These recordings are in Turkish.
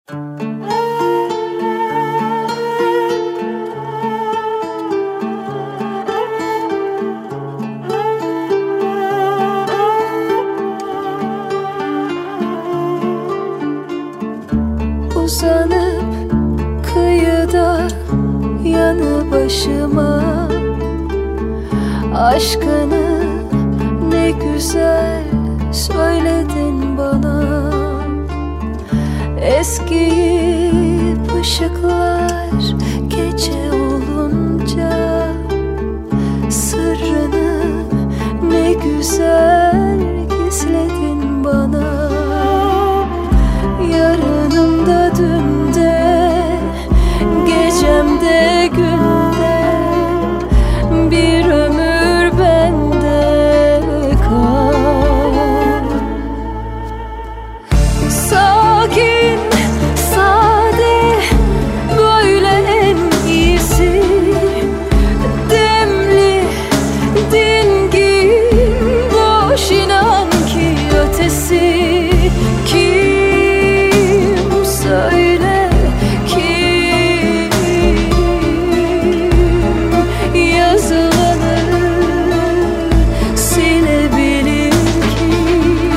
Uzanıp kıyıda yanı başıma, aşkını ne güzel söyledin bana. Eskiyip ışıklar gece olunca, sırrını ne güzel gizledin bana. Yarınımda dünde, gecemde günde, bir ömür bende kal. Sakin, sade, böyle en iyisi. Demli, dingin, boş inan ki ötesi. Söyle kim yazılanı silebilir ki?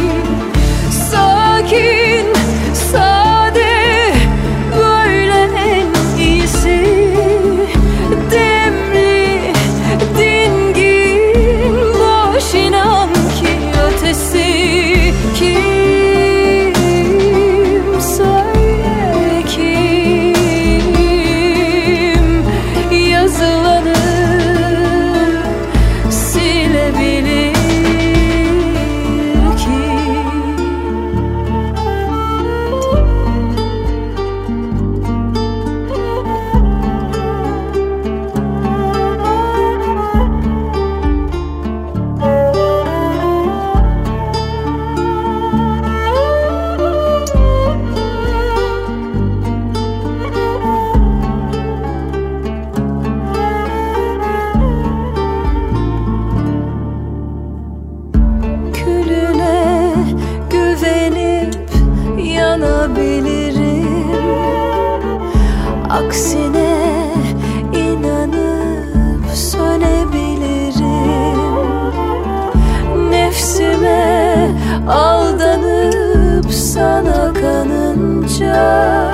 Sakin, sade, böyle en iyisi. Demli, dingin, boş inan ki ötesi. Aksine inanıp sönebilirim. Nefsime aldanıp sana kanınca,